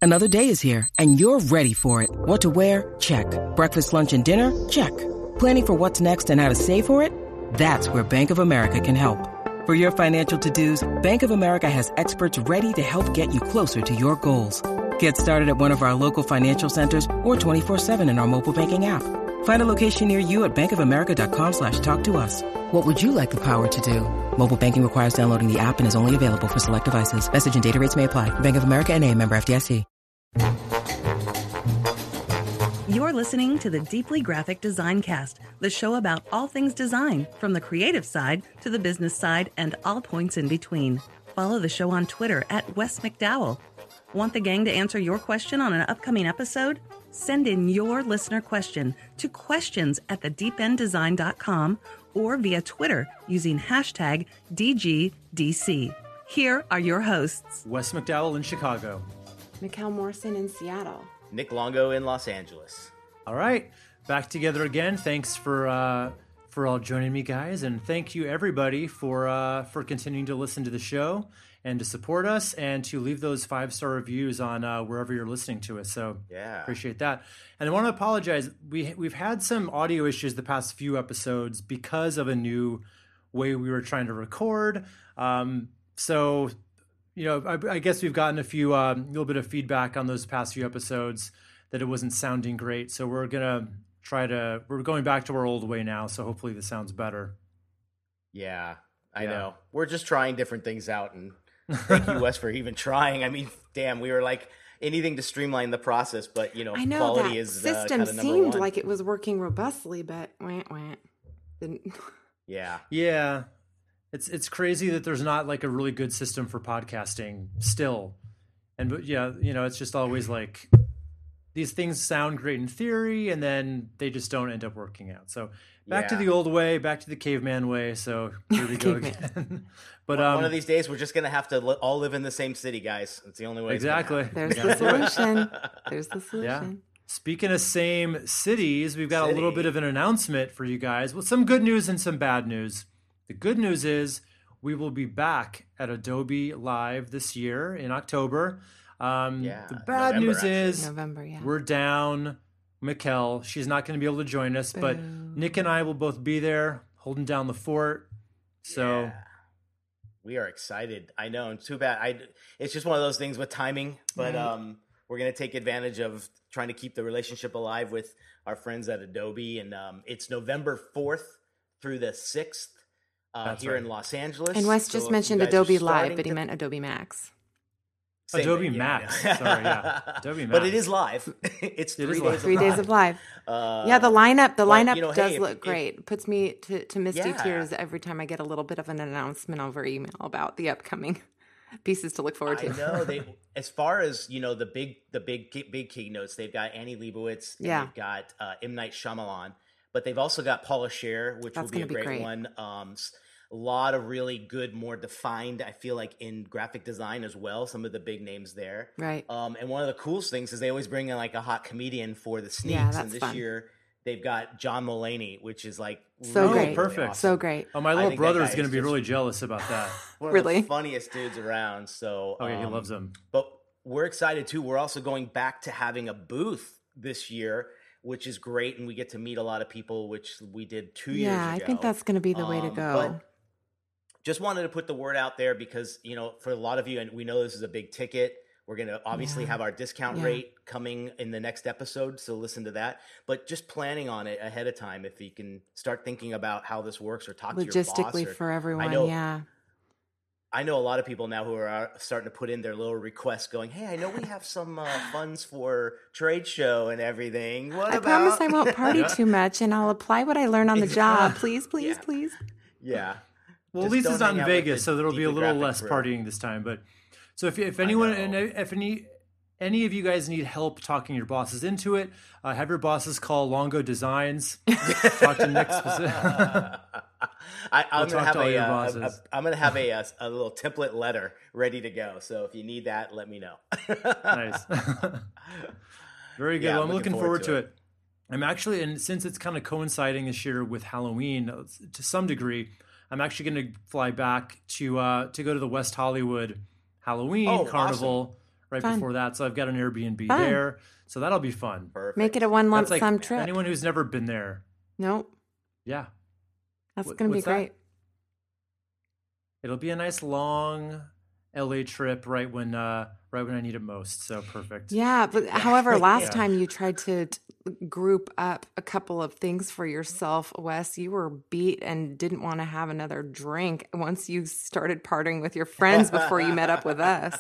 Another day is here, and you're ready for it. What to wear? Check. Breakfast, lunch, and dinner? Check. Planning for what's next and how to save for it? That's where Bank of America can help. For your financial to-dos, Bank of America has experts ready to help get you closer to your goals. Get started at one of our local financial centers or 24/7 in our mobile banking app. Find a location near you at bankofamerica.com/talktous. What would you like the power to do? Mobile banking requires downloading the app and is only available for select devices. Message and data rates may apply. Bank of America N.A., member FDIC. You're listening to the Deeply Graphic Design Cast, the show about all things design, from the creative side to the business side and all points in between. Follow the show on Twitter at Wes McDowell. Want the gang to answer your question on an upcoming episode? Send in your listener question to questions@thedeependdesign.com or via Twitter using hashtag DGDC. Here are your hosts. Wes McDowell in Chicago. Mikkel Morrison in Seattle. Nick Longo in Los Angeles. All right, back together again. Thanks for all joining me, guys, and thank you everybody for continuing to listen to the show and to support us and to leave those 5-star reviews on wherever you're listening to us. So yeah, appreciate that. And I want to apologize. We've had some audio issues the past few episodes because of a new way we were trying to record. So. You know, I guess we've gotten a few little bit of feedback on those past few episodes that it wasn't sounding great. So we're going back to our old way now. So hopefully this sounds better. Yeah, I know. We're just trying different things out, and thank you, Wes, for even trying. I mean, damn, we were like anything to streamline the process, but you know, I know quality that is system seemed like it was working robustly, but didn't. Yeah. It's crazy that there's not like a really good system for podcasting still. But yeah, you know, it's just always like these things sound great in theory and then they just don't end up working out. So back to the old way, back to the caveman way. So here we go again. But one of these days we're just going to have to all live in the same city, guys. It's the only way. Exactly. There's the solution. There's the solution. Yeah. Speaking of same cities, we've got a little bit of an announcement for you guys with some good news and some bad news. The good news is we will be back at Adobe Live this year in October. The bad news is we're down Mikkel. She's not going to be able to join us, but Nick and I will both be there holding down the fort. So we are excited. I know. And too bad. It's just one of those things with timing, but we're going to take advantage of trying to keep the relationship alive with our friends at Adobe. And it's November 4th through the 6th. Here in Los Angeles. And Wes just mentioned Adobe Live, but he meant Adobe Max. Adobe Max. Sorry, Adobe Max. But it is live. It's 3 days. 3 days of live. The lineup does look great. It puts me to misty tears every time I get a little bit of an announcement over email about the upcoming pieces to look forward to. I know as far as you know, the big keynotes, they've got Annie Leibovitz, and they've got M. Night Shyamalan. But they've also got Paula Scher, which will be a great one. A lot of really good, more defined, I feel like, in graphic design as well. Some of the big names there. Right. And one of the coolest things is they always bring in like a hot comedian for the sneaks. Yeah, that's and this year they've got John Mulaney, which is like so really, great. Perfect. Really awesome. So great. Oh, my little brother is going to be really jealous about that. One of the funniest dudes around. So he loves him. But we're excited too. We're also going back to having a booth this year, which is great, and we get to meet a lot of people, which we did 2 years ago. Yeah, I think that's going to be the way to go. But just wanted to put the word out there because, you know, for a lot of you, and we know this is a big ticket, we're going to obviously have our discount rate coming in the next episode, so listen to that. But just planning on it ahead of time, if you can start thinking about how this works or talk to your boss. Logistically for everyone, I know a lot of people now who are starting to put in their little requests going, hey, I know we have some funds for trade show and everything. I promise I won't party too much and I'll apply what I learned on the job. Please. Yeah. Well, at least it's not in Vegas, so there'll be a little less partying this time. But so if anyone, and if any of you guys need help talking your bosses into it, have your bosses call Longo Designs. Talk to Nick specifically. I'm going to have a little template letter ready to go. So if you need that, let me know. Nice. Very good. Well, I'm looking forward to it. I'm actually, and since it's kind of coinciding this year with Halloween to some degree, I'm actually going to fly back to go to the West Hollywood Halloween Carnival right before that. So I've got an Airbnb there. So that'll be fun. Perfect. Make it a one lump sum trip. Anyone who's never been there. Nope. Yeah. That's going to be great. That? It'll be a nice long LA trip right when I need it most. So perfect. Yeah, but however, last time you tried to group up a couple of things for yourself, Wes, you were beat and didn't want to have another drink once you started partying with your friends before you met up with us.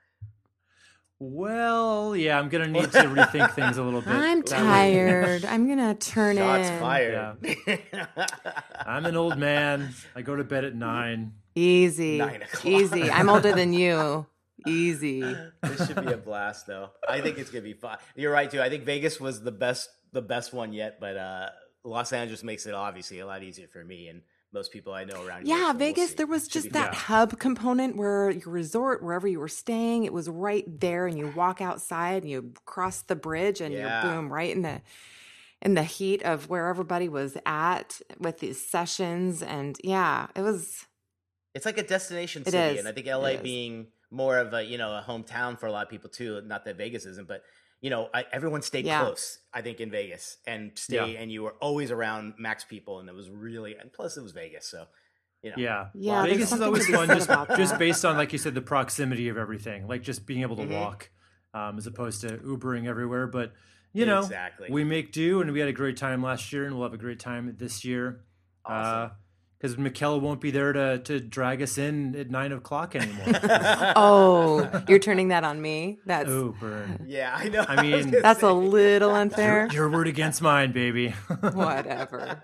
Well, yeah, I'm going to need to rethink things a little bit. I'm tired. I'm going to turn Shots in. fired. Yeah. I'm an old man. I go to bed at 9. Easy. 9 o'clock. Easy. I'm older than you. Easy. This should be a blast, though. I think it's going to be fun. You're right, too. I think Vegas was the best one yet, but Los Angeles makes it obviously a lot easier for me and most people I know around here. Yeah, so Vegas, there was just that hub component where your resort, wherever you were staying, it was right there, and you walk outside and you cross the bridge and you're boom, right in the heat of where everybody was at with these sessions. And it's like a destination city. And I think LA being more of a, a hometown for a lot of people too. Not that Vegas isn't, but everyone stayed close, I think, in Vegas and and you were always around max people, and it was really, and plus it was Vegas. So, Yeah. Vegas is always fun just based on, like you said, the proximity of everything, like just being able to walk as opposed to Ubering everywhere. But, exactly. We make do, and we had a great time last year, and we'll have a great time this year. Awesome. Because Michaela won't be there to drag us in at 9 o'clock anymore. Oh, you're turning that on me? Burn. Yeah, I know. I mean, that's a little unfair. Your word against mine, baby. Whatever.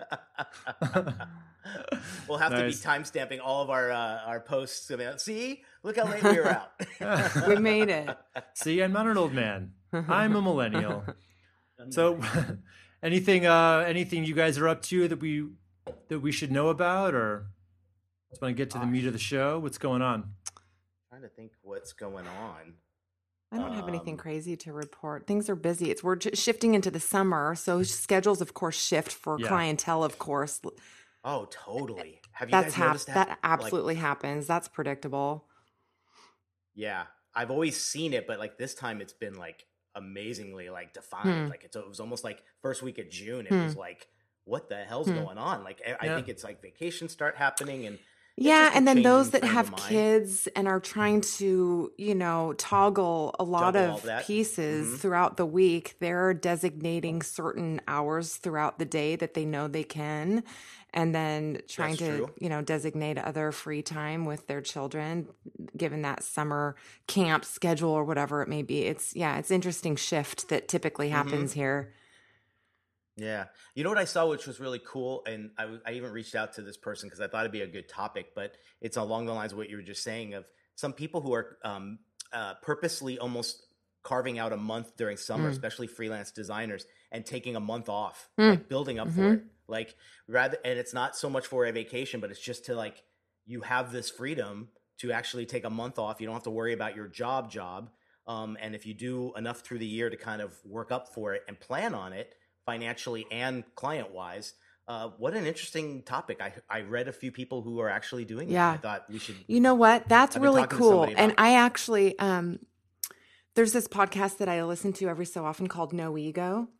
We'll have to be timestamping all of our posts. See, look how late we were out. We made it. See, I'm not an old man. I'm a millennial. So, anything you guys are up to that we should know about, or just want to get to the meat of the show? What's going on? I'm trying to think what's going on. I don't have anything crazy to report. Things are busy. We're shifting into the summer, so schedules, of course, shift for clientele, of course. Oh, totally. Have you guys noticed that? That absolutely happens. That's predictable. Yeah, I've always seen it, but like this time it's been like amazingly like defined. Like it was almost like first week of June. It was like, what the hell's going on? Like, I think it's like vacations start happening and and then those that have kids and are trying to, toggle a lot of pieces throughout the week, they're designating certain hours throughout the day that they know they can, and then trying to, designate other free time with their children, given that summer camp schedule or whatever it may be. It's interesting shift that typically happens here. Yeah. You know what I saw, which was really cool, and I even reached out to this person because I thought it'd be a good topic, but it's along the lines of what you were just saying of some people who are purposely almost carving out a month during summer, especially freelance designers, and taking a month off, like building up for it. Like and it's not so much for a vacation, but it's just to like, you have this freedom to actually take a month off. You don't have to worry about your job. And if you do enough through the year to kind of work up for it and plan on it, financially and client-wise, what an interesting topic. I read a few people who are actually doing that. I thought we should. You know what? That's really cool. And I actually, there's this podcast that I listen to every so often called No Ego.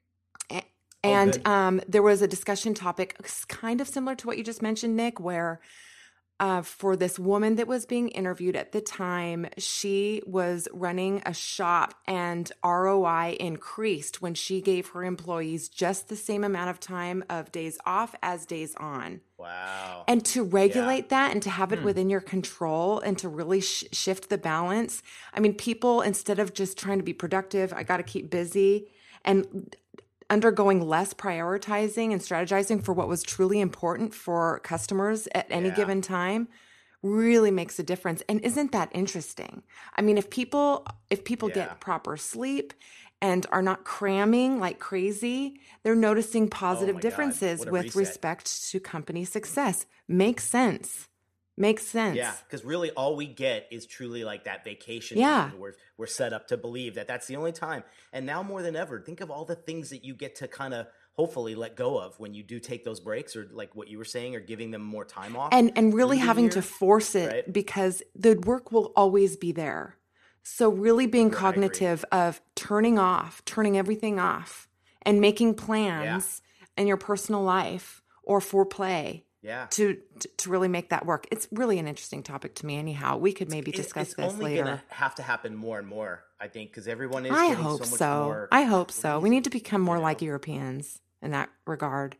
And there was a discussion topic kind of similar to what you just mentioned, Nick, where for this woman that was being interviewed at the time, she was running a shop and ROI increased when she gave her employees just the same amount of time of days off as days on. Wow. And to regulate that and to have it within your control and to really shift the balance. I mean, people, instead of just trying to be productive, I got to keep busy, and undergoing less prioritizing and strategizing for what was truly important for customers at any given time really makes a difference. And isn't that interesting? I mean, if people get proper sleep and are not cramming like crazy, they're noticing positive differences with respect to company success. Makes sense. Yeah, because really all we get is truly like that vacation. Yeah. We're set up to believe that that's the only time. And now more than ever, think of all the things that you get to kind of hopefully let go of when you do take those breaks, or like what you were saying, or giving them more time off. And really having to force it, because the work will always be there. So really being cognitive of turning everything off and making plans in your personal life or for play to really make that work. It's really an interesting topic to me anyhow. We could maybe discuss this later. It's only going to have to happen more and more, I think, because everyone is I getting hope so much so. more. I hope so. We need to become more like Europeans in that regard.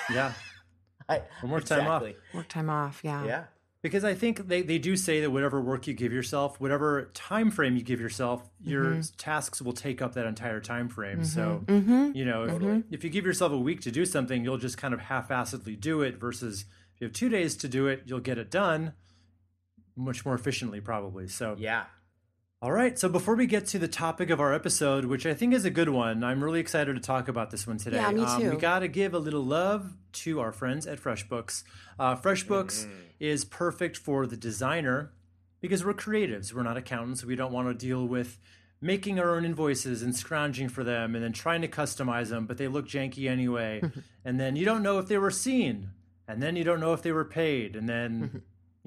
More time off. More time off, Yeah. Because I think they do say that whatever work you give yourself, whatever time frame you give yourself, your tasks will take up that entire time frame. So, if you give yourself a week to do something, you'll just kind of half-assedly do it versus if you have 2 days to do it, you'll get it done much more efficiently probably. So, all right. So before we get to the topic of our episode, which I think is a good one, I'm really excited to talk about this one today. Yeah, me too. We got to give a little love to our friends at FreshBooks. FreshBooks is perfect for the designer because we're creatives. We're not accountants. We don't want to deal with making our own invoices and scrounging for them and then trying to customize them, but they look janky anyway. And then you don't know if they were seen. And then you don't know if they were paid. And then,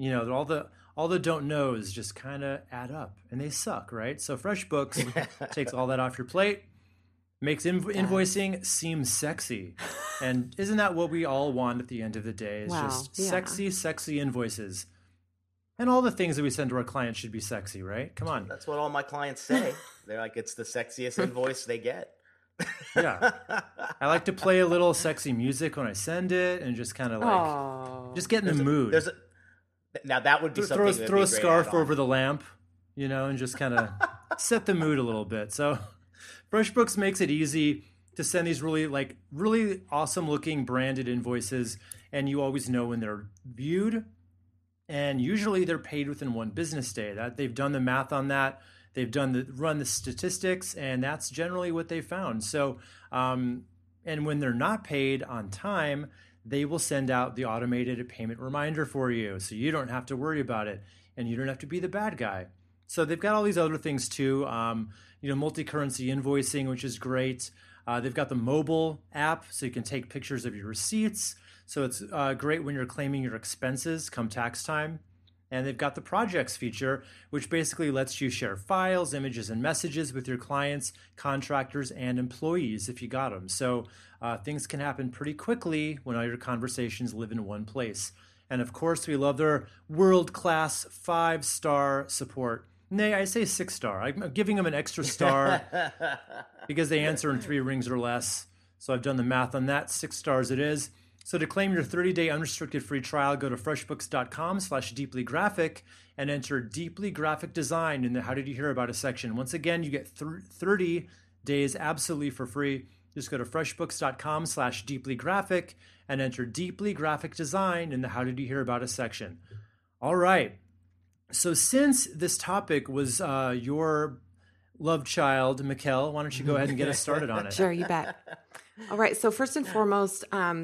all the don't knows just kind of add up and they suck, right? So FreshBooks takes all that off your plate, makes invoicing seem sexy. And isn't that what we all want at the end of the day? Is just sexy invoices. And all the things that we send to our clients should be sexy, right? Come on. That's what all my clients say. They're like, it's the sexiest invoice they get. Yeah. I like to play a little sexy music when I send it and just kind of like, just get in the mood. Now that would be something. Throw a scarf over the lamp, and just kind of set the mood a little bit. So FreshBooks makes it easy to send these really awesome looking branded invoices, and you always know when they're viewed, and usually they're paid within 1 business day. That they've done the math on that. They've run the statistics, and that's generally what they found. So, and when they're not paid on time, they will send out the automated payment reminder for you. So you don't have to worry about it and you don't have to be the bad guy. So they've got all these other things too. Multi-currency invoicing, which is great. They've got the mobile app so you can take pictures of your receipts. So it's great when you're claiming your expenses come tax time. And they've got the projects feature, which basically lets you share files, images, and messages with your clients, contractors, and employees if you got them. So things can happen pretty quickly when all your conversations live in one place. And of course, we love their world-class 5-star support. Nay, I say 6-star. I'm giving them an extra star because they answer in 3 rings or less. So I've done the math on that. 6 stars it is. So to claim your 30-day unrestricted free trial, go to freshbooks.com/deeplygraphic and enter Deeply Graphic Design in the How Did You Hear About Us section. Once again, you get 30 days absolutely for free. Just go to freshbooks.com/deeplygraphic and enter Deeply Graphic Design in the How Did You Hear About Us section. All right. So since this topic was your love child, Mikkel, why don't you go ahead and get us started on it? Sure, you bet. All right. So first and foremost,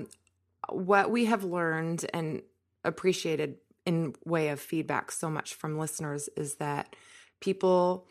what we have learned and appreciated in way of feedback so much from listeners is that people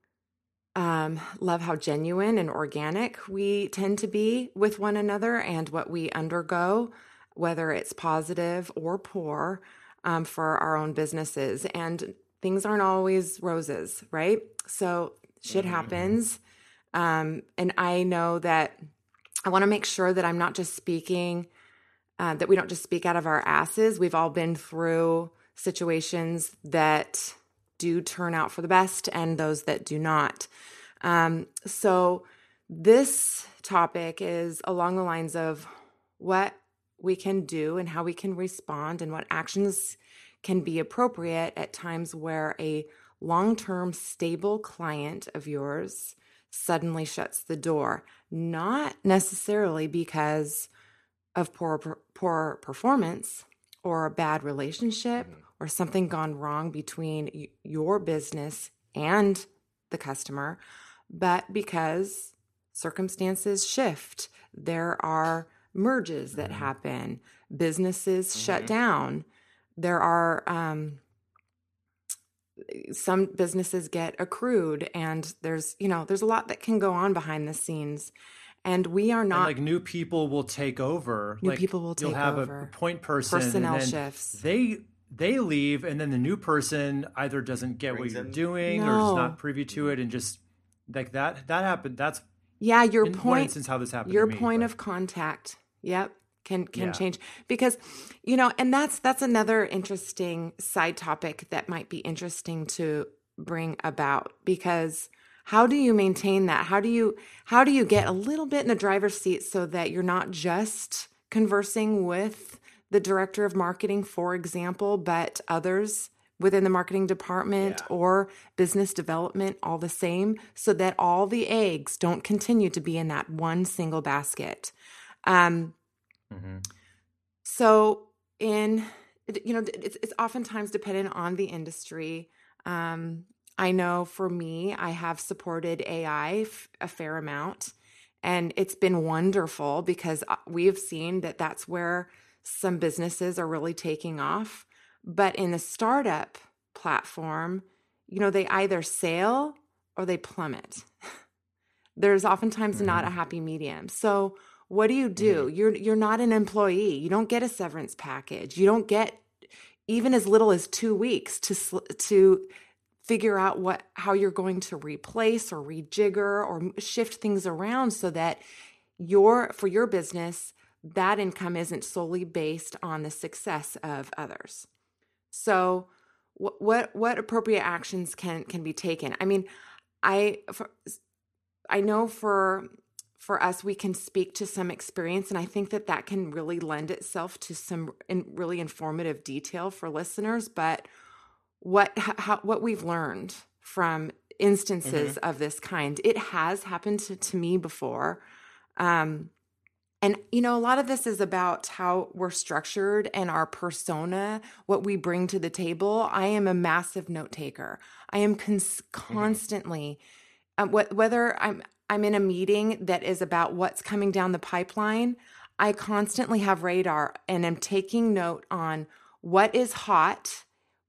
love how genuine and organic we tend to be with one another and what we undergo, whether it's positive or poor, for our own businesses. And things aren't always roses, right? So shit happens. And I know that I want to make sure that I'm not just speaking that we don't just speak out of our asses. We've all been through situations that do turn out for the best and those that do not. So this topic is along the lines of what we can do and how we can respond and what actions can be appropriate at times where a long-term stable client of yours suddenly shuts the door, not necessarily because of poor performance or a bad relationship or something gone wrong between your business and the customer, but because circumstances shift. There are merges that happen, businesses shut down. There are some businesses get accrued, and there's a lot that can go on behind the scenes. And we are not new people will take over. People will take over. You'll have a point person. Personnel shifts. They they leave, and then the new person either doesn't get what you're doing or is not privy to it, and just like that happened. That's your in point. One instance, how this happened. Your to me, point of contact, can change, because and that's another interesting side topic that might be interesting to bring about, because how do you maintain that? How do you get a little bit in the driver's seat so that you're not just conversing with the director of marketing, for example, but others within the marketing department or business development, all the same, so that all the eggs don't continue to be in that one single basket. So it's oftentimes dependent on the industry. I know for me, I have supported AI a fair amount, and it's been wonderful because we've seen that that's where some businesses are really taking off. But in the startup platform, they either sail or they plummet. There's oftentimes not a happy medium. So what do? You're not an employee. You don't get a severance package. You don't get even as little as 2 weeks to figure out how you're going to replace or rejigger or shift things around so that for your business, that income isn't solely based on the success of others. So what appropriate actions can be taken? I mean, I know for us, we can speak to some experience, and I think that can really lend itself to some really informative detail for listeners. But what we've learned from instances of this kind, it has happened to me before. And, a lot of this is about how we're structured and our persona, what we bring to the table. I am a massive note taker. I am constantly, whether I'm in a meeting that is about what's coming down the pipeline, I constantly have radar and am taking note on what is hot,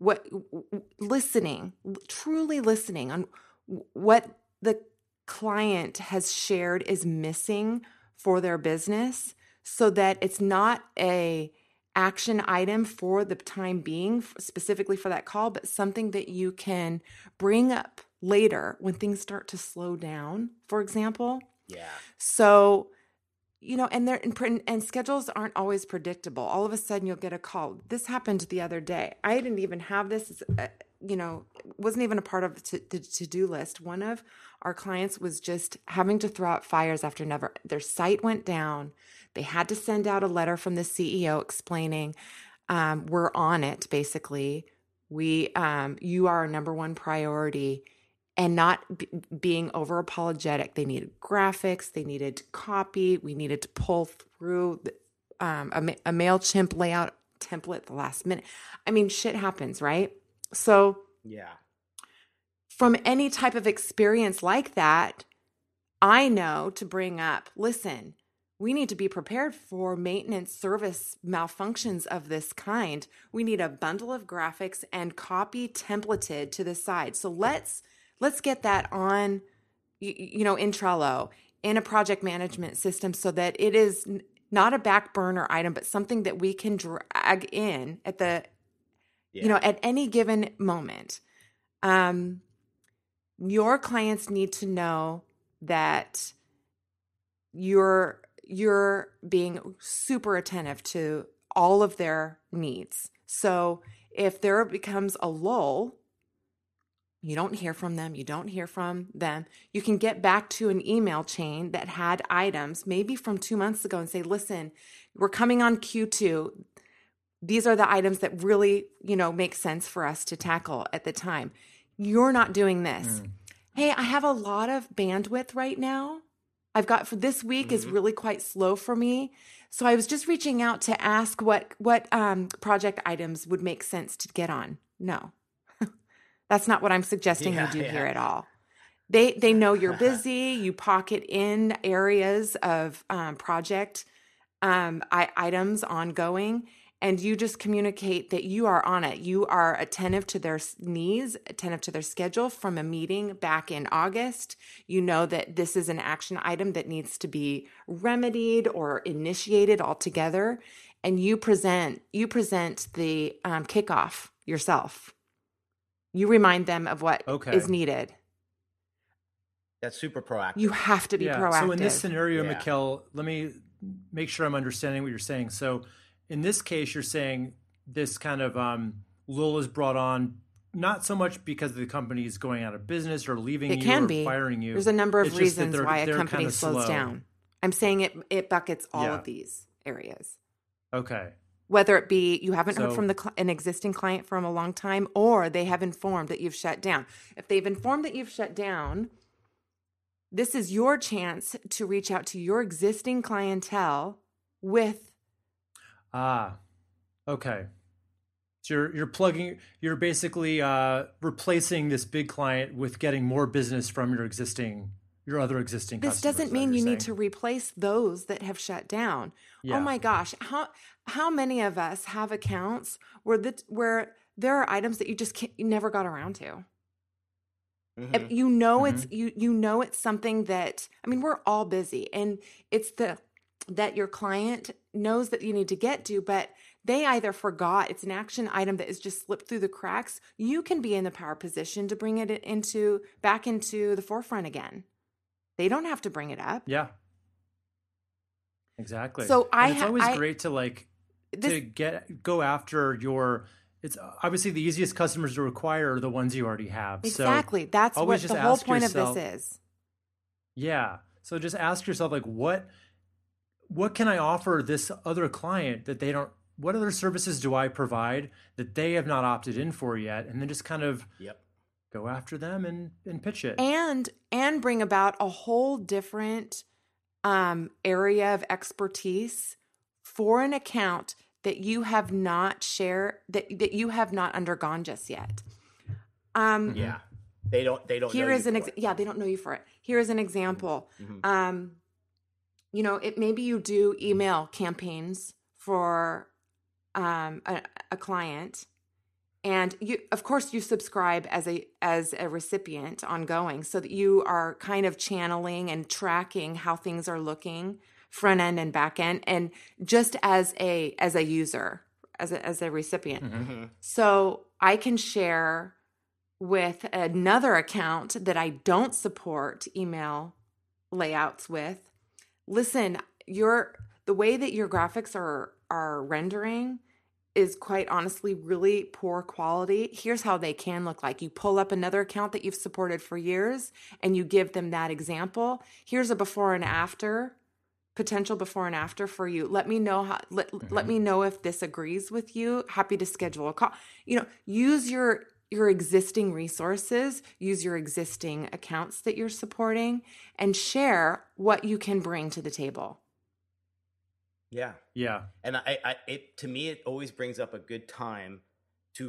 truly listening on what the client has shared is missing for their business, so that it's not a action item for the time being, specifically for that call, but something that you can bring up later when things start to slow down, for example. Yeah. So, and schedules aren't always predictable. All of a sudden you'll get a call. This happened the other day. I didn't even have this, wasn't even a part of the to-do list. One of our clients was just having to throw out fires after their site went down. They had to send out a letter from the CEO explaining, we're on it, basically. You are our number one priority, and not being over apologetic. They needed graphics. They needed copy. We needed to pull through a MailChimp layout template at the last minute. I mean, shit happens, right? So from any type of experience like that, I know to bring up, listen, we need to be prepared for maintenance service malfunctions of this kind. We need a bundle of graphics and copy templated to the side. So let's get that on, in Trello, in a project management system, so that it is not a back burner item, but something that we can drag in at the, at any given moment. Your clients need to know that you're being super attentive to all of their needs. So if there becomes a lull, you don't hear from them, you can get back to an email chain that had items maybe from 2 months ago and say, listen, we're coming on Q2. These are the items that really, make sense for us to tackle at the time. You're not doing this. Hey, I have a lot of bandwidth right now. I've got for this week is really quite slow for me. So I was just reaching out to ask what project items would make sense to get on. No, that's not what I'm suggesting you do here at all. They know you're busy. You pocket in areas of project items ongoing, and you just communicate that you are on it. You are attentive to their needs, attentive to their schedule from a meeting back in August. You know that this is an action item that needs to be remedied or initiated altogether. and you present the kickoff yourself. You remind them of what is needed. That's super proactive. You have to be proactive. So in this scenario, Mikkel, let me make sure I'm understanding what you're saying. So in this case, you're saying this kind of lull is brought on not so much because the company is going out of business or leaving you or firing you. There's a number of reasons why a company slows down. I'm saying it buckets all of these areas. Okay. Whether it be you haven't heard from an existing client from a long time, or they have informed that you've shut down. If they've informed that you've shut down, this is your chance to reach out to your existing clientele with. Okay. So you're basically replacing this big client with getting more business from your other existing customers. This doesn't mean you need to replace those that have shut down. Yeah. Oh my gosh, how many of us have accounts where there are items that you never got around to? Mm-hmm. You know it's you know it's something that, I mean, we're all busy, and it's that your client knows that you need to get to, but they either forgot, it's an action item that has just slipped through the cracks. You can be in the power position to bring it back into the forefront again. They don't have to bring it up. Yeah. Exactly. So it's always great to go after it's obviously the easiest customers to acquire are the ones you already have. Exactly. So that's what the whole point of this is. Yeah. So just ask yourself, what can I offer this other client that they don't, what other services do I provide that they have not opted in for yet? And then just kind of go after them and pitch it. And bring about a whole different area of expertise for an account that you have not that you have not undergone just yet. They don't they don't know you for it. Here is an example. Mm-hmm. Maybe you do email campaigns for a client, and of course you subscribe as a recipient ongoing, so that you are kind of channeling and tracking how things are looking front end and back end, and just as a user, as a recipient. Mm-hmm. So I can share with another account that I don't support email layouts with. Listen, the way that your graphics are rendering is quite honestly really poor quality. Here's how they can look like. You pull up another account that you've supported for years and you give them that example. Here's a before and after, potential before and after for you. Let me know let me know if this agrees with you. Happy to schedule a call. Use your existing resources, use your existing accounts that you're supporting, and share what you can bring to the table. Yeah. Yeah. And to me, it always brings up a good time to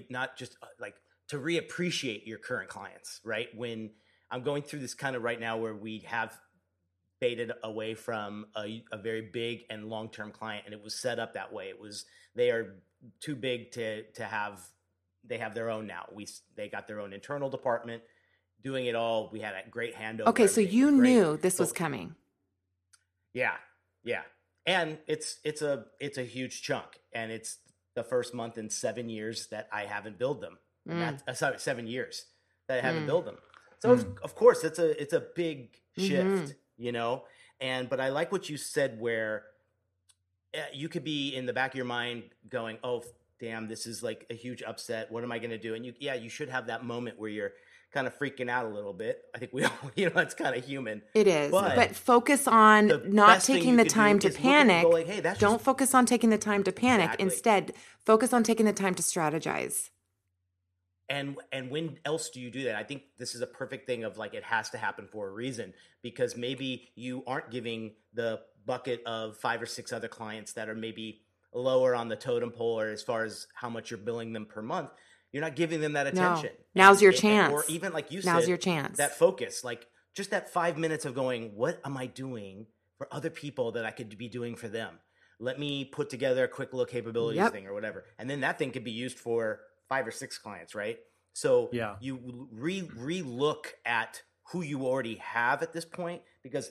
reappreciate your current clients, right? When I'm going through this kind of right now where we have faded away from a very big and long-term client, and it was set up that way. They are too big to have, they have their own now. They got their own internal department doing it all. We had a great handover. Okay. So you knew this was coming. Yeah. Yeah. And it's a huge chunk, and it's the first month in 7 years that I haven't billed them. 7 years that I haven't billed them. So of course it's a big shift, but I like what you said, where you could be in the back of your mind going, oh damn, this is like a huge upset. What am I going to do? And you should have that moment where you're kind of freaking out a little bit. I think we all, it's kind of human. It is, but focus on not taking the time to panic. Don't focus on taking the time to panic. Exactly. Instead, focus on taking the time to strategize. And when else do you do that? I think this is a perfect thing of it has to happen for a reason, because maybe you aren't giving the bucket of 5 or 6 other clients that are maybe lower on the totem pole, or as far as how much you're billing them per month. You're not giving them that attention. No. Now's your chance. Or even like you said, now's your chance. That focus, just that 5 minutes of going, what am I doing for other people that I could be doing for them? Let me put together a quick little capabilities thing or whatever. And then that thing could be used for 5 or 6 clients, right? So you re-look at who you already have at this point, because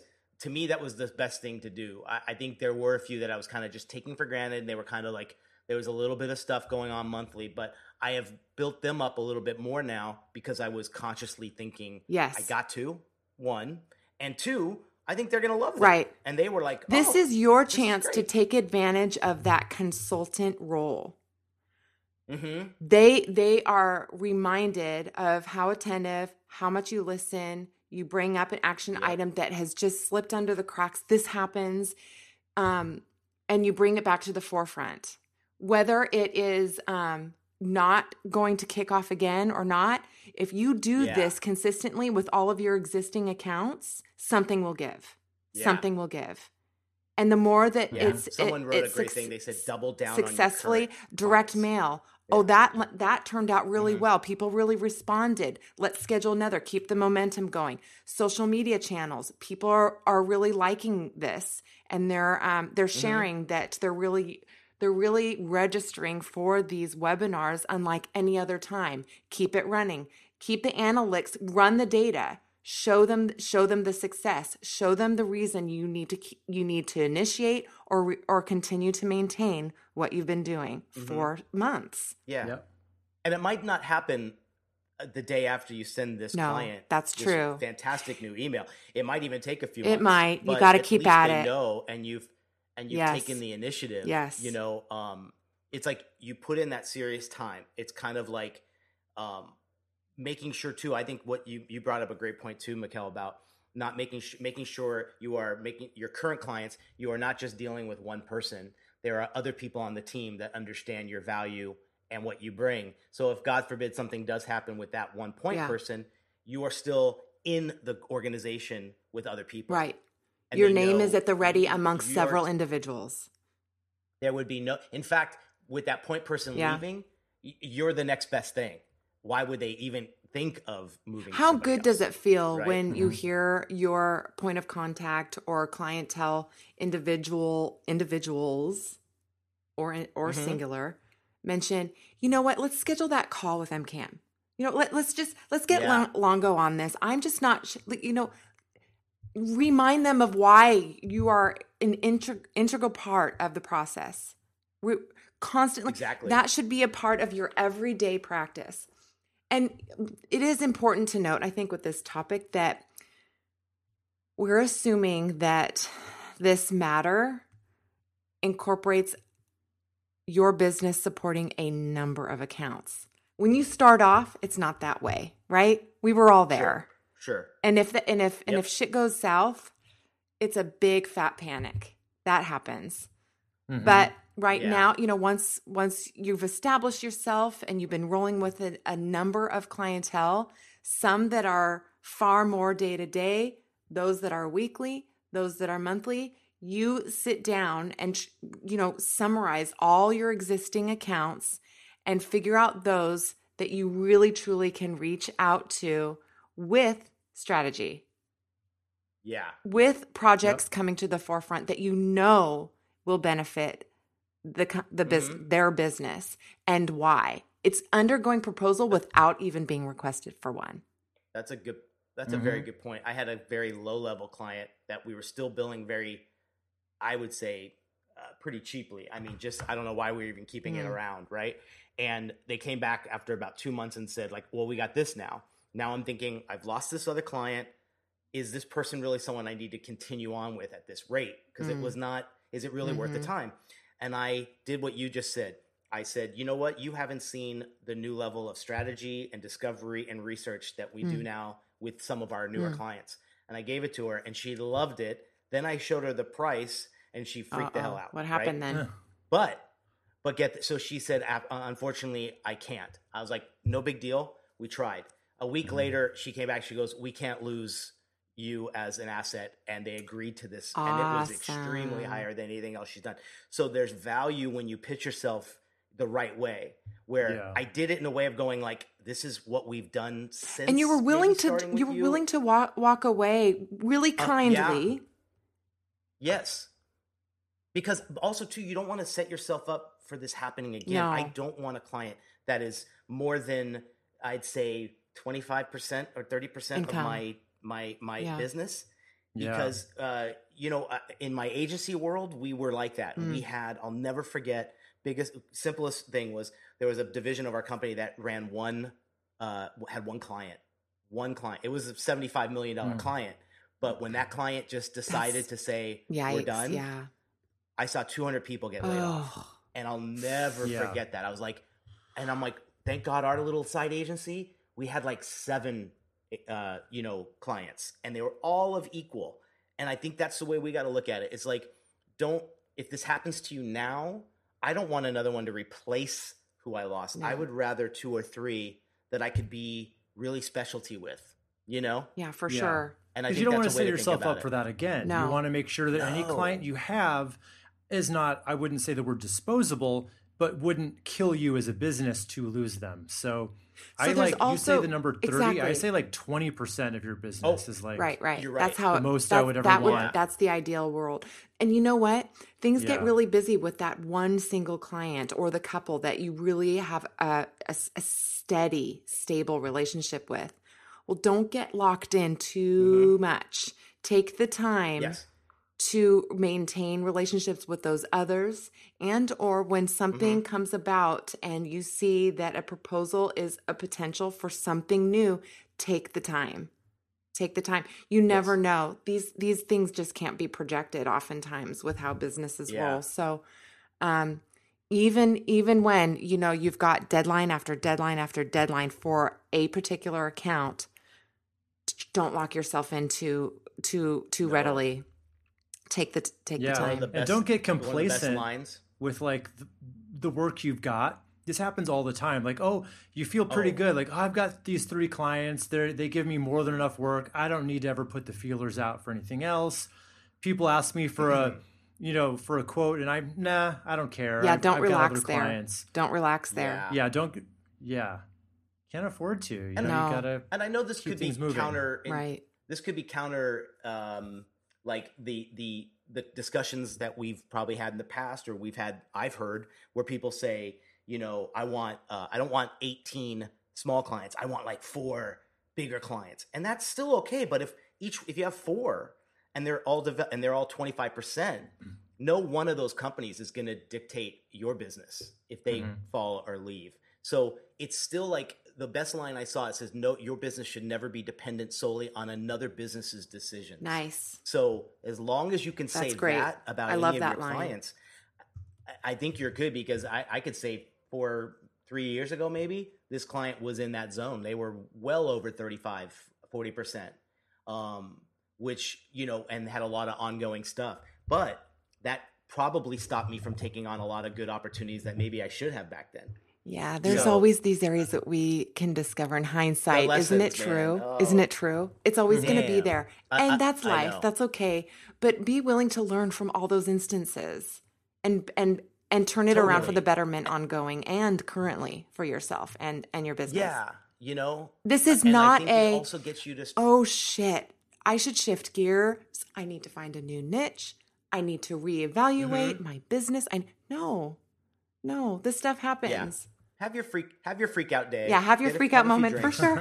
to me, that was the best thing to do. I think there were a few that I was kind of just taking for granted. And they were kind of like, there was a little bit of stuff going on monthly, but I have built them up a little bit more now because I was consciously thinking, yes, I got to, one, and two, I think they're going to love them. Right. And they were like, this is your chance to take advantage of that consultant role. Mm-hmm. They are reminded of how attentive, how much you listen, you bring up an action item that has just slipped under the cracks. This happens, and you bring it back to the forefront. Whether it is not going to kick off again or not, if you do this consistently with all of your existing accounts, something will give. Yeah. Something will give. And the more that someone wrote a great thing. They said double down successfully on your direct mail. Yeah. Oh, that turned out really well. People really responded. Let's schedule another. Keep the momentum going. Social media channels. People are really liking this, and they're sharing that they're really registering for these webinars unlike any other time. Keep it running. Keep the analytics. Run the data. Show them the success. Show them the reason you need to initiate or continue to maintain what you've been doing for months. Yeah. Yep. And it might not happen the day after you send this client. That's true. Fantastic new email. It might even take a few months. It might. You got to keep at it. Know, and you've taken the initiative. Yes. You know, it's like you put in that serious time. It's kind of like making sure too. I think what you brought up a great point too, Mikkel, about not making sure you are making your current clients. You are not just dealing with one person. There are other people on the team that understand your value and what you bring. So if God forbid something does happen with that one point person, you are still in the organization with other people. Right. And your name is at the ready amongst several individuals. There would be in fact, with that point person leaving, you're the next best thing. Why would they even think of moving? How good does it feel when you hear your point of contact or clientele individuals or singular mention, you know what, let's schedule that call with MCAM. You know, let's get Longo on this. I'm just not, remind them of why you are an integral part of the process. Constantly. Exactly. That should be a part of your everyday practice. And it is important to note, I think, with this topic that we're assuming that this matter incorporates your business supporting a number of accounts. When you start off, it's not that way, right? We were all there. Sure. And if shit goes south, it's a big fat panic. That happens. Mm-hmm. But now, once you've established yourself and you've been rolling with a number of clientele, some that are far more day to day, those that are weekly, those that are monthly, you sit down and, summarize all your existing accounts and figure out those that you really truly can reach out to with strategy. Yeah. With projects coming to the forefront that will benefit their business and why. It's undergoing proposal without even being requested for one. That's a very good point. I had a very low level client that we were still billing I would say pretty cheaply. I mean, I don't know why we were even keeping it around. Right. And they came back after about 2 months and said well, we got this now. Now I'm thinking I've lost this other client. Is this person really someone I need to continue on with at this rate? Because it was not, is it really worth the time? And I did what you just said. I said, you know what? You haven't seen the new level of strategy and discovery and research that we do now with some of our newer clients. And I gave it to her and she loved it. Then I showed her the price and she freaked the hell out. What happened then? But so she said, unfortunately, I can't. I was like, no big deal. We tried. A week later, she came back. She goes, we can't lose you as an asset, and they agreed to this. Awesome. And it was extremely higher than anything else she's done. So there's value when you pitch yourself the right way, where I did it in a way of going like, this is what we've done since. And you were willing to walk away really kindly. Yes. Because also too, you don't want to set yourself up for this happening again. No. I don't want a client that is more than, I'd say, 25% or 30% income. of my business. because in my agency world, we were like that. We had, I'll never forget, simplest thing was there was a division of our company that ran had one client. It was a $75 million client. But when that client just decided to say, we're done, I saw 200 people get laid off. And I'll never forget that. I was like, and I'm like, thank God our little side agency, we had like 7, clients, and they were all of equal. And I think that's the way we got to look at it. It's like, if this happens to you now, I don't want another one to replace who I lost. No. I would rather 2 or 3 that I could be really specialty with, Yeah, for sure. And you don't want to set yourself up for that again. No. You want to make sure that any client you have is not, I wouldn't say the word disposable, but wouldn't kill you as a business to lose them. So I like, you say the number 30, exactly. I say like 20% of your business is like, right. You're right. That's how the most I would ever want. That's the ideal world. And you know what? Things get really busy with that one single client or the couple that you really have a steady, stable relationship with. Well, don't get locked in too much. Take the time to maintain relationships with those others, and or when something comes about and you see that a proposal is a potential for something new, take the time. Take the time. You never know. These things just can't be projected oftentimes with how businesses roll. So even when, you've got deadline after deadline after deadline for a particular account, don't lock yourself in too readily. Take the time. And don't get complacent with like the work you've got. This happens all the time. Like, you feel pretty good. Like, I've got these 3 clients. They give me more than enough work. I don't need to ever put the feelers out for anything else. People ask me for for a quote, and I don't care. Yeah, don't I've relax got there. Clients. Don't relax there. Can't afford to. You gotta. And I know this could be counter. Right. This could be counter. Like the discussions that we've probably had in the past, or I've heard where people say, I don't want 18 small clients. I want like 4 bigger clients, and that's still okay. But if you have 4 and they're all 25%, no one of those companies is going to dictate your business if they fall or leave. So it's still like the best line I saw. It says, "No, your business should never be dependent solely on another business's decisions." Nice. So as long as you can say that about any of your clients, I think you're good, because I could say 3 years ago, maybe this client was in that zone. They were well over 35-40%, which, and had a lot of ongoing stuff. But that probably stopped me from taking on a lot of good opportunities that maybe I should have back then. Yeah, there's always these areas that we can discover in hindsight. Isn't it true? Isn't it true? It's always going to be there. And that's life. That's okay. But be willing to learn from all those instances and turn it around for the betterment ongoing and currently for yourself and your business. Yeah, This is not it also gets you to oh shit, I should shift gears. I need to find a new niche. I need to reevaluate my business. No, this stuff happens. Yeah. Have your freak out day. Yeah, have your freak out moment for sure.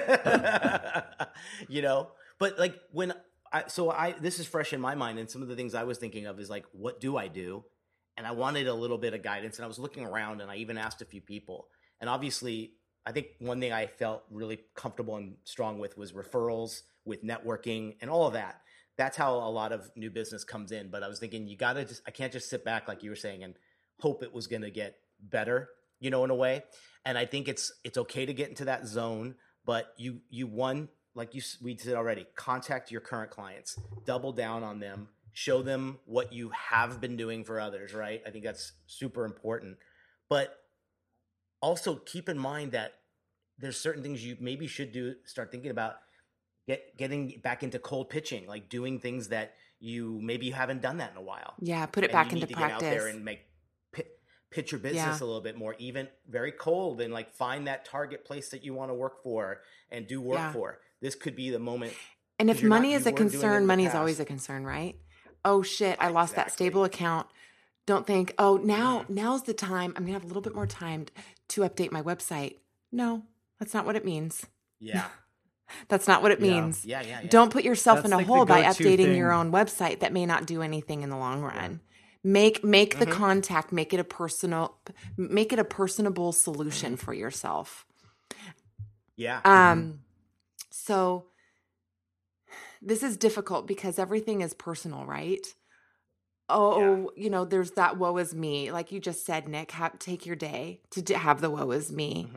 But like this is fresh in my mind, and some of the things I was thinking of is like, what do I do? And I wanted a little bit of guidance, and I was looking around, and I even asked a few people. And obviously, I think one thing I felt really comfortable and strong with was referrals, with networking, and all of that. That's how a lot of new business comes in. But I was thinking, I can't just sit back like you were saying and hope it was going to get better, in a way. And I think it's okay to get into that zone, but you we said already, contact your current clients, double down on them, show them what you have been doing for others, right? I think that's super important. But also keep in mind that there's certain things you maybe should start thinking about getting back into cold pitching, like doing things that you haven't done that in a while. Yeah, put it back into practice. Get out there and pitch your business a little bit more, even very cold, and like find that target place that you want to work for and do work for. This could be the moment. And if money is a concern, money is always a concern, right? Oh shit, I lost that stable account. Don't think, now's the time. I'm going to have a little bit more time to update my website. No, that's not what it means. Yeah. That's not what it means. Yeah. Don't put yourself in a hole by updating your own website that may not do anything in the long run. Make the contact, make it a personable solution for yourself. Yeah. So this is difficult because everything is personal, right? There's that woe is me. Like you just said, Nick, take your day to have the woe is me.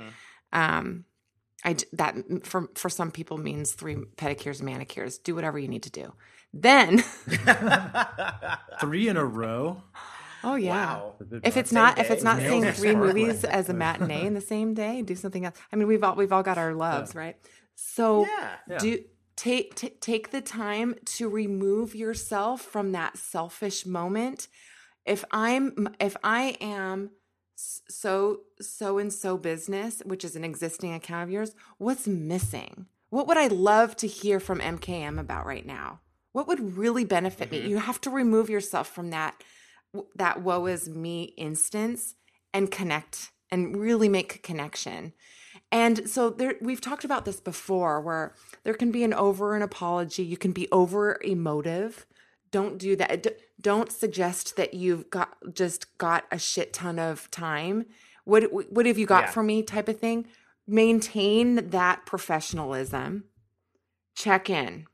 That for some people means 3 pedicures, manicures. Do whatever you need to do. Then 3 in a row. Oh yeah. Wow. If it's not seeing 3 movies as a matinee in the same day, do something else. I mean, we've all got our loves, right? So take the time to remove yourself from that selfish moment. If I am so and so business, which is an existing account of yours, what's missing? What would I love to hear from MKM about right now? What would really benefit me? You have to remove yourself from that woe is me instance and connect and really make a connection. And so we've talked about this before where there can be an apology. You can be over emotive. Don't do that. Don't suggest that you've got a shit ton of time. What have you got for me type of thing? Maintain that professionalism. Check in.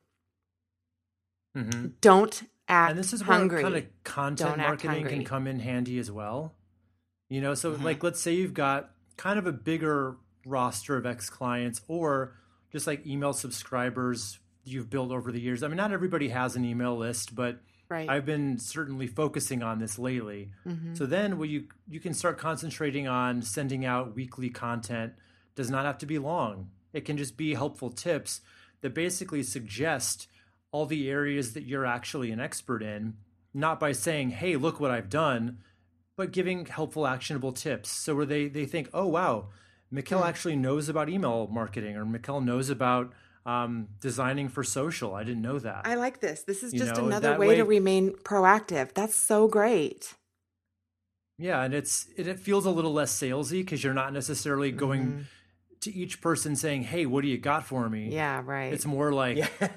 Don't act hungry. And this is where kind of content marketing can come in handy as well. So like, let's say you've got kind of a bigger roster of ex-clients or just like email subscribers you've built over the years. I mean, not everybody has an email list, but I've been certainly focusing on this lately. So then you can start concentrating on sending out weekly content. Does not have to be long. It can just be helpful tips that basically suggest all the areas that you're actually an expert in, not by saying, hey, look what I've done, but giving helpful, actionable tips. So where they think, oh, wow, Mikkel actually knows about email marketing, or Mikkel knows about designing for social. I didn't know that. I like this. This is just another way to remain proactive. That's so great. Yeah, and it feels a little less salesy because you're not necessarily going to each person saying, hey, what do you got for me? Yeah, right. It's more like,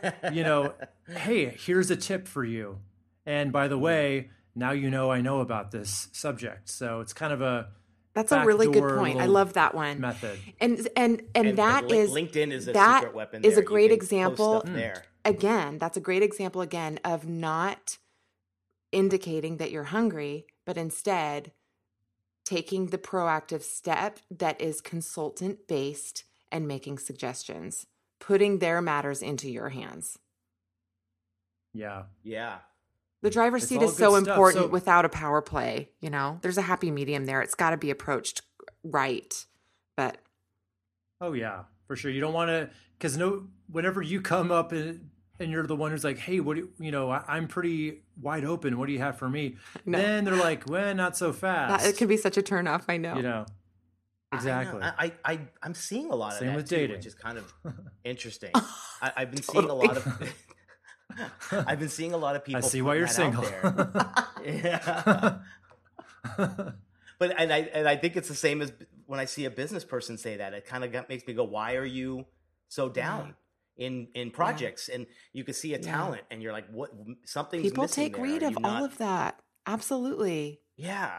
hey, here's a tip for you. And by the way, now I know about this subject. So it's kind of that's a really good point. I love that one method. And that is LinkedIn is a secret weapon. Is a great example. There. Again, that's a great example of not indicating that you're hungry, but instead taking the proactive step that is consultant based and making suggestions, putting their matters into your hands. Yeah. Yeah. The driver's seat is so important without a power play. There's a happy medium there. It's got to be approached right. But. Oh yeah, for sure. You don't want to, because whenever you come up and you're the one who's like, hey, what do I'm pretty wide open. What do you have for me? No. Then they're like, well, not so fast. It can be such a turnoff. I know. Exactly. I'm seeing a lot of that with dating, too, which is kind of interesting. I've been seeing a lot of. I've been seeing a lot of people. I see why you're single. Yeah. But I think it's the same as when I see a business person say that. It kind of makes me go, why are you so down in projects? And you can see a talent and you're like, what? Something's people missing take there. read of all of that. Absolutely. Yeah.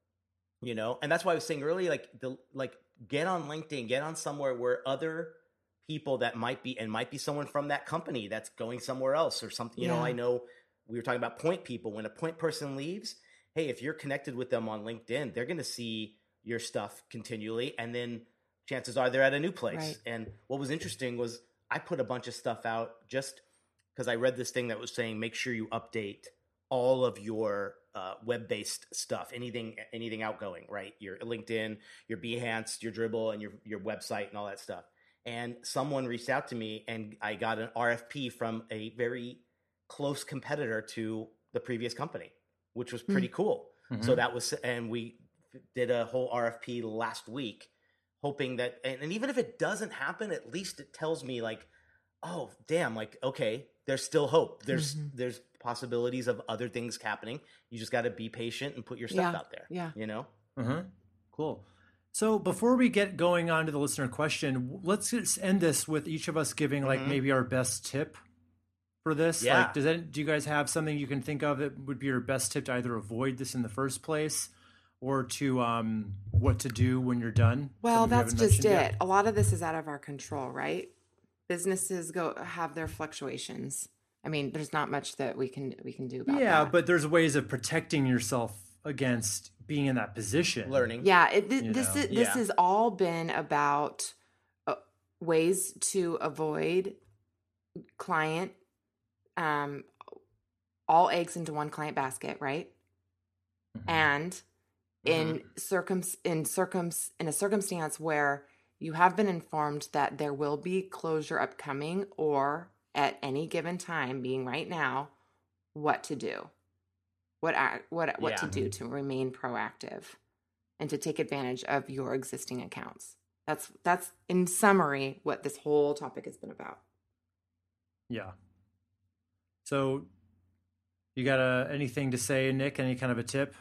And that's why I was saying earlier, get on LinkedIn, get on somewhere where other people that might be someone from that company that's going somewhere else or something. I know we were talking about point people. When a point person leaves, hey, if you're connected with them on LinkedIn, they're going to see your stuff continually. And then chances are they're at a new place. Right. And what was interesting was I put a bunch of stuff out just because I read this thing that was saying, make sure you update all of your web-based stuff, anything outgoing, right? Your LinkedIn, your Behance, your Dribbble, and your website and all that stuff. And someone reached out to me and I got an RFP from a very close competitor to the previous company, which was pretty cool. Mm-hmm. So that was, and we did a whole RFP last week, hoping that, and even if it doesn't happen, at least it tells me like, oh, damn, like, okay, there's still hope. There's possibilities of other things happening. You just got to be patient and put your stuff out there. Yeah. Mm-hmm. Cool. So before we get going on to the listener question, let's just end this with each of us giving like maybe our best tip for this. Yeah. Like, do you guys have something you can think of that would be your best tip to either avoid this in the first place or to what to do when you're done? Well, that's just it. A lot of this is out of our control, right? Businesses have their fluctuations. I mean, there's not much that we can do about that. Yeah, but there's ways of protecting yourself against being in that position. Learning. Yeah, this has all been about ways to avoid client all eggs into one client basket, right? Mm-hmm. And in a circumstance where you have been informed that there will be closure upcoming or at any given time, being right now, what to do, what to do to remain proactive and to take advantage of your existing accounts. That's in summary what this whole topic has been about. Yeah. So you got anything to say, Nick? Any kind of a tip?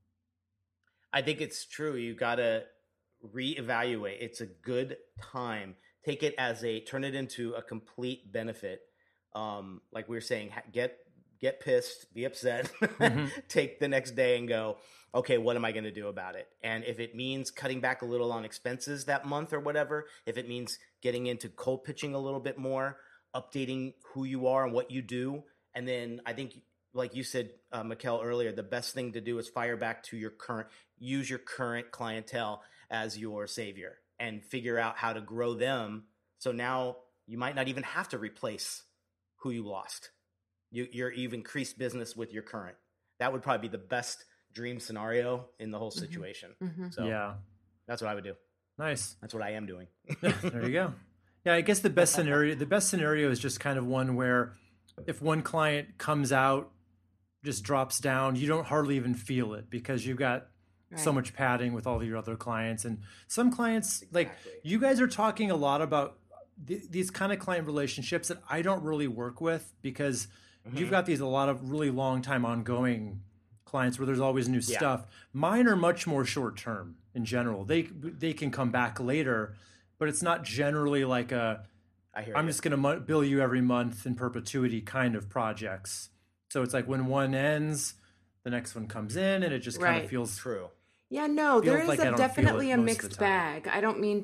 I think it's true. You got to reevaluate. It's a good time. Turn it into a complete benefit. Like we were saying, get pissed, be upset, take the next day and go, okay, what am I going to do about it? And if it means cutting back a little on expenses that month or whatever, if it means getting into cold pitching a little bit more, updating who you are and what you do. And then I think, like you said, Mikkel, earlier, the best thing to do is fire back to use your current clientele as your savior and figure out how to grow them. So now you might not even have to replace who you lost. You've increased business with your current. That would probably be the best dream scenario in the whole situation. Mm-hmm. So yeah, that's what I would do. Nice. That's what I am doing. There you go. Yeah, I guess the best scenario is just kind of one where if one client comes out, just drops down, you don't hardly even feel it because you've got so much padding with all of your other clients. And some clients, like you guys are talking a lot about these kind of client relationships that I don't really work with because you've got a lot of really long time ongoing clients where there's always new stuff. Mine are much more short term in general. They can come back later, but it's not generally like I'm just going to bill you every month in perpetuity kind of projects. So it's like when one ends, the next one comes in, and it just kind of feels true. Yeah, no, there is definitely a mixed bag. I don't mean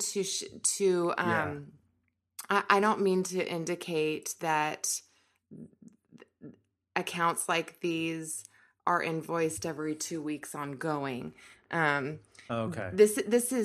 I don't mean to indicate that accounts like these are invoiced every 2 weeks ongoing. Okay. This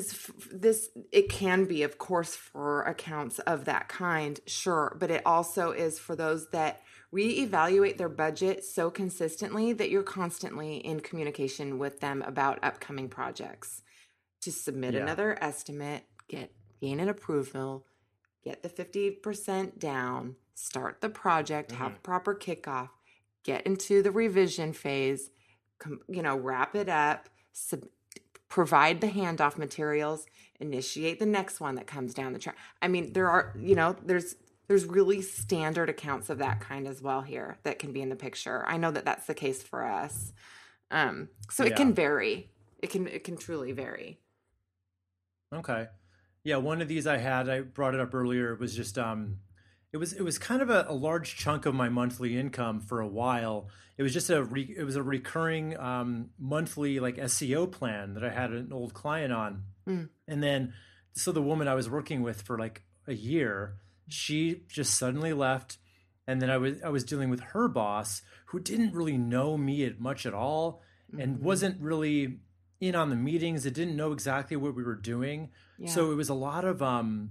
it can be, of course, for accounts of that kind, sure, but it also is for those that reevaluate their budget so consistently that you're constantly in communication with them about upcoming projects. To submit another estimate, gain an approval, get the 50% down, start the project, have proper kickoff, get into the revision phase, wrap it up, provide the handoff materials, initiate the next one that comes down the track. I mean, there are, there's really standard accounts of that kind as well here that can be in the picture. I know that that's the case for us. So it can vary. It can truly vary. Okay. Yeah. One of these I brought it up earlier. It was just, it was kind of a large chunk of my monthly income for a while. It was just a recurring monthly like SEO plan that I had an old client on. And then, so the woman I was working with for like a year, she just suddenly left. And then I was dealing with her boss who didn't really know me much at all and wasn't really in on the meetings. It didn't know exactly what we were doing. Yeah. So it was a lot of,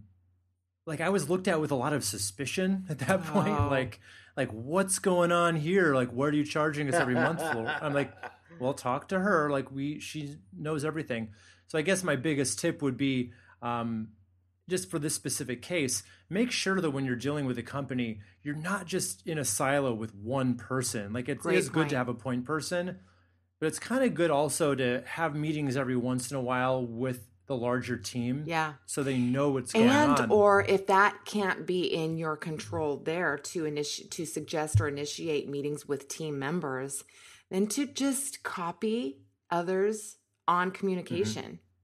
I was looked at with a lot of suspicion at that point. Like what's going on here? Like, what are you charging us every month for? I'm like, well, talk to her. Like she knows everything. So I guess my biggest tip would be, just for this specific case, make sure that when you're dealing with a company, you're not just in a silo with one person. Like it is good to have a point person, but it's kind of good also to have meetings every once in a while with the larger team. Yeah. So they know what's going on. Or if that can't be in your control there to suggest or initiate meetings with team members, then to just copy others on communication.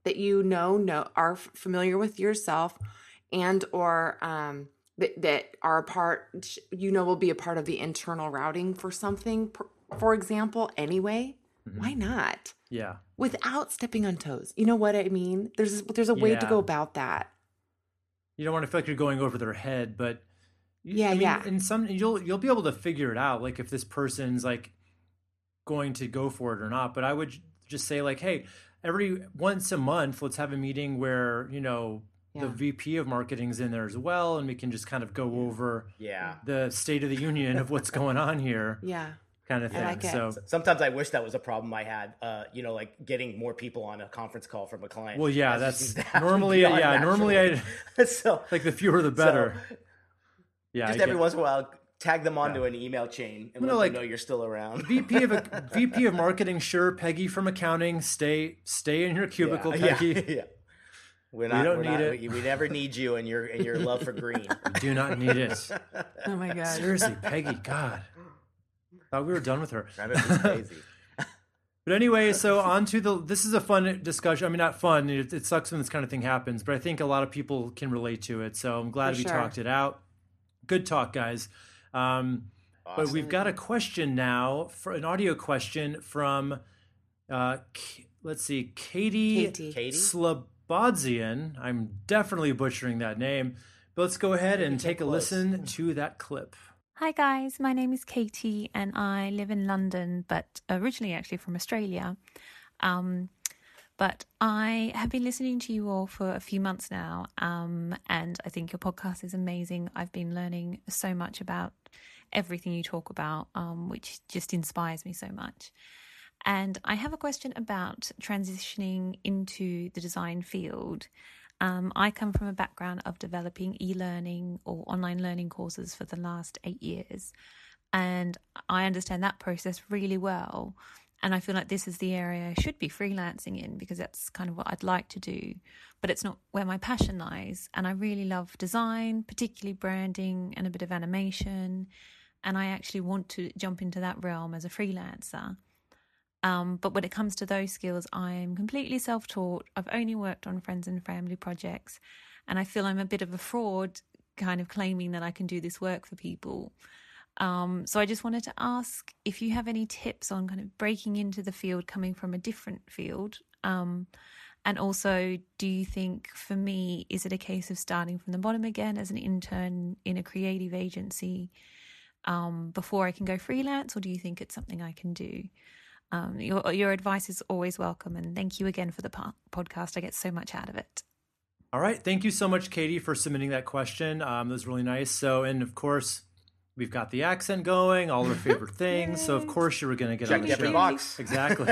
that are familiar with yourself and or that are a part, will be a part of the internal routing for something, for example, anyway. Why not? Yeah. Without stepping on toes. You know what I mean? There's a way to go about that. You don't want to feel like you're going over their head, but in some you'll be able to figure it out, like if this person's like going to go for it or not. But I would just say like, hey, every once a month, let's have a meeting where, the VP of marketing's in there as well, and we can just kind of go over the state of the union of what's going on here. Yeah. Kind of thing. Like so sometimes I wish that was a problem I had, like getting more people on a conference call from a client. Well, yeah, that's normally, I so like the fewer the better. So, just every once in a while, tag them onto an email chain and let them know you're still around. VP of marketing, sure. Peggy from accounting, stay in your cubicle, Peggy. Yeah. We don't need it. We never need you and your love for green. We do not need it. Oh my God. Seriously, Peggy, God. Thought we were done with her. That is crazy. But anyway, so on to this is a fun discussion. I mean, not fun. It sucks when this kind of thing happens, but I think a lot of people can relate to it. So I'm glad we talked it out. Good talk, guys. Awesome. But we've got a question now, for an audio question from, let's see, Katie Slabodzian. I'm definitely butchering that name. But let's go ahead and take a listen to that clip. Hi guys, my name is Katie and I live in London, but originally actually from Australia. But I have been listening to you all for a few months now, and I think your podcast is amazing. I've been learning so much about everything you talk about, which just inspires me so much. And I have a question about transitioning into the design field. I come from a background of developing e-learning or online learning courses for the last 8 years. And I understand that process really well. And I feel like this is the area I should be freelancing in because that's kind of what I'd like to do. But it's not where my passion lies. And I really love design, particularly branding and a bit of animation. And I actually want to jump into that realm as a freelancer. But when it comes to those skills, I'm completely self-taught. I've only worked on friends and family projects, and I feel I'm a bit of a fraud kind of claiming that I can do this work for people. So I just wanted to ask if you have any tips on kind of breaking into the field coming from a different field. And also, do you think for me, is it a case of starting from the bottom again as an intern in a creative agency before I can go freelance, or do you think it's something I can do? Your advice is always welcome, and thank you again for the podcast. I get so much out of it. All right. Thank you so much, Katie, for submitting that question. That was really nice. So, and of course, we've got the accent going, all our favorite things. So, of course, you were going to get on the show. Every box. Exactly.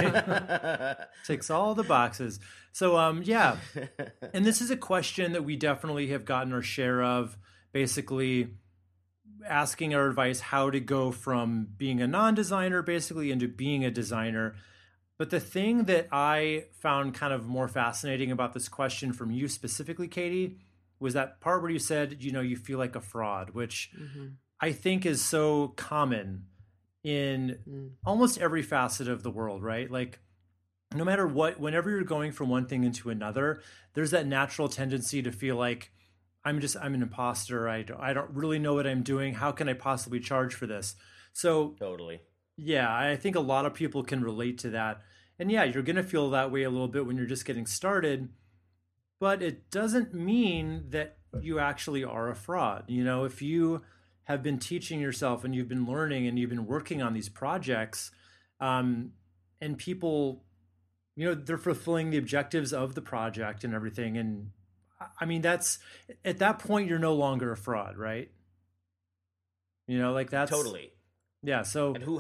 Ticks all the boxes. So, yeah. And this is a question that we definitely have gotten our share of, basically asking our advice how to go from being a non-designer basically into being a designer. But the thing that I found kind of more fascinating about this question from you specifically, Katie, was that part where you said, you feel like a fraud, which I think is so common in almost every facet of the world, right? Like no matter what, whenever you're going from one thing into another, there's that natural tendency to feel like I'm an imposter. I don't really know what I'm doing. How can I possibly charge for this? So totally. Yeah, I think a lot of people can relate to that. And yeah, you're going to feel that way a little bit when you're just getting started, but it doesn't mean that you actually are a fraud. If you have been teaching yourself and you've been learning and you've been working on these projects, and people, they're fulfilling the objectives of the project and everything. And I mean, that's at that point, you're no longer a fraud, right? That's totally. Yeah. So, and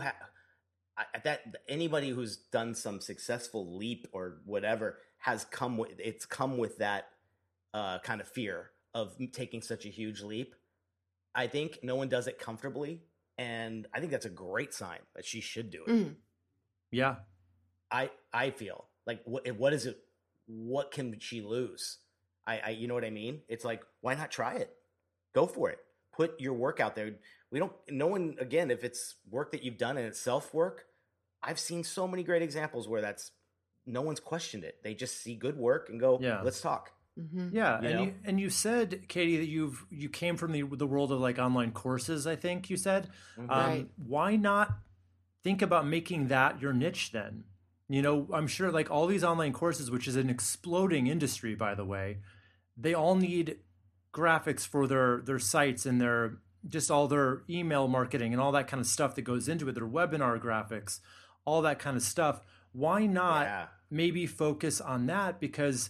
anybody who's done some successful leap or whatever has come with that kind of fear of taking such a huge leap. I think no one does it comfortably, and I think that's a great sign that she should do it. Yeah. I feel like what is it? What can she lose? You know what I mean? It's like, why not try it? Go for it. Put your work out there. No one, again, if it's work that you've done and it's self-work, I've seen so many great examples where that's no one's questioned it. They just see good work and go, let's talk. Mm-hmm. Yeah. You said, Katie, that you came from the world of like online courses, I think you said. Right. Why not think about making that your niche then? I'm sure like all these online courses, which is an exploding industry, by the way, they all need graphics for their sites and their just all their email marketing and all that kind of stuff that goes into it, their webinar graphics, all that kind of stuff. Why not maybe focus on that? Because,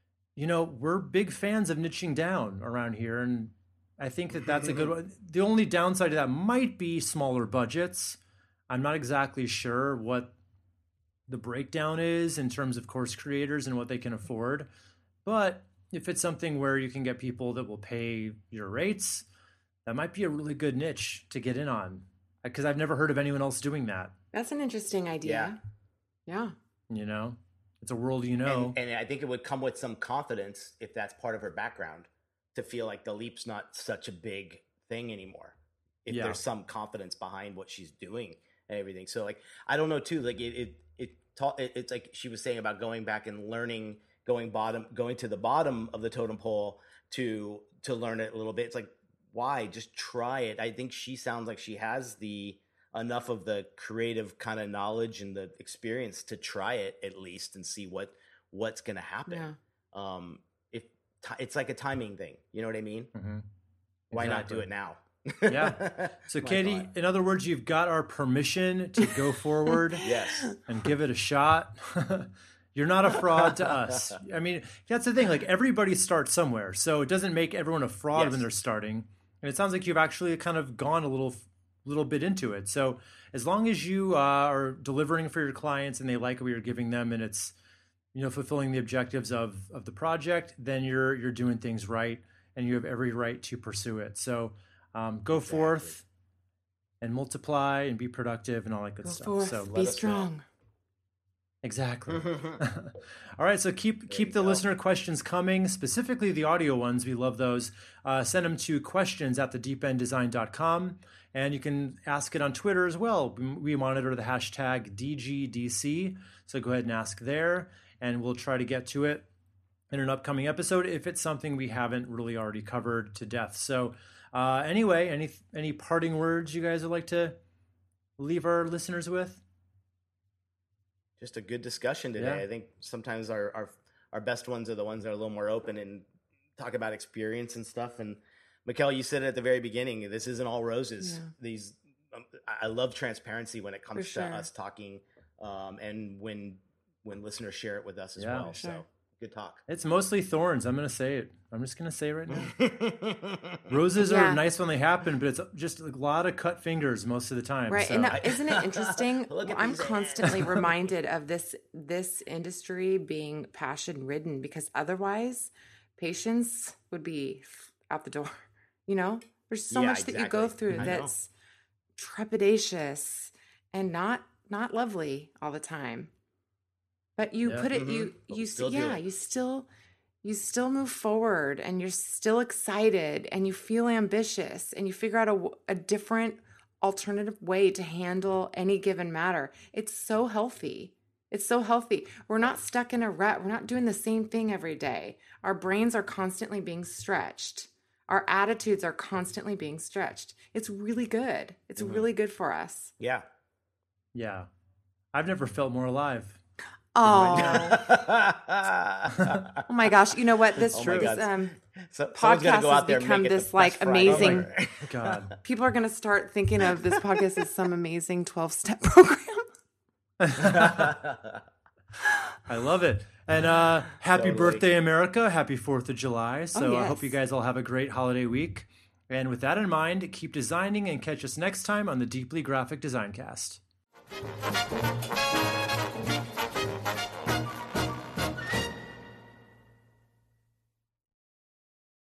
we're big fans of niching down around here. And I think that that's a good one. The only downside to that might be smaller budgets. I'm not exactly sure what the breakdown is in terms of course creators and what they can afford. But if it's something where you can get people that will pay your rates, that might be a really good niche to get in on, because I've never heard of anyone else doing that. That's an interesting idea. Yeah. It's a world, And I think it would come with some confidence if that's part of her background, to feel like the leap's not such a big thing anymore. If there's some confidence behind what she's doing and everything. So like, I don't know too, like it's like she was saying about going back and learning, going to the bottom of the totem pole to learn it a little bit. It's like, why? Just try it. I think she sounds like she has enough of the creative kind of knowledge and the experience to try it at least and see what's going to happen. Yeah. It's like a timing thing. You know what I mean? Mm-hmm. Why not do it now? Yeah. So Katie, in other words, you've got our permission to go forward and give it a shot. You're not a fraud to us. I mean, that's the thing. Like, everybody starts somewhere. So it doesn't make everyone a fraud when they're starting. And it sounds like you've actually kind of gone a little bit into it. So as long as you are delivering for your clients and they like what you're giving them, and it's, fulfilling the objectives of the project, then you're doing things right, and you have every right to pursue it. So go forth and multiply and be productive and all that good stuff. Forth, so be strong. Exactly. All right. So keep the listener questions coming, specifically the audio ones. We love those. Send them to questions@thedeependdesign.com. And you can ask it on Twitter as well. We monitor the hashtag DGDC. So go ahead and ask there, and we'll try to get to it in an upcoming episode if it's something we haven't really already covered to death. So anyway, any parting words you guys would like to leave our listeners with? Just a good discussion today. I think sometimes our best ones are the ones that are a little more open and talk about experience and stuff. And Mikkel, you said it at the very beginning, this isn't all roses. Yeah. I love transparency when it comes to us talking, and when listeners share it with us as well. Sure. So good talk. It's mostly thorns. I'm going to say it. I'm just going to say it right now. Roses are nice when they happen, but it's just a lot of cut fingers most of the time. Right. So. And isn't it interesting? I'm constantly reminded of this industry being passion ridden, because otherwise patience would be out the door. There's so much that you go through that's trepidatious and not lovely all the time. But you put it, you still move forward, and you're still excited, and you feel ambitious, and you figure out a different alternative way to handle any given matter. It's so healthy. We're not stuck in a rut. We're not doing the same thing every day. Our brains are constantly being stretched. Our attitudes are constantly being stretched. It's really good. It's really good for us. Yeah. Yeah. I've never felt more alive. Oh. Oh my gosh. You know what? This podcast has become this like amazing. Oh God. People are going to start thinking of this podcast as some amazing 12-step program. I love it. And happy birthday, America. Happy 4th of July. So I hope you guys all have a great holiday week. And with that in mind, keep designing, and catch us next time on the Deeply Graphic Design Cast.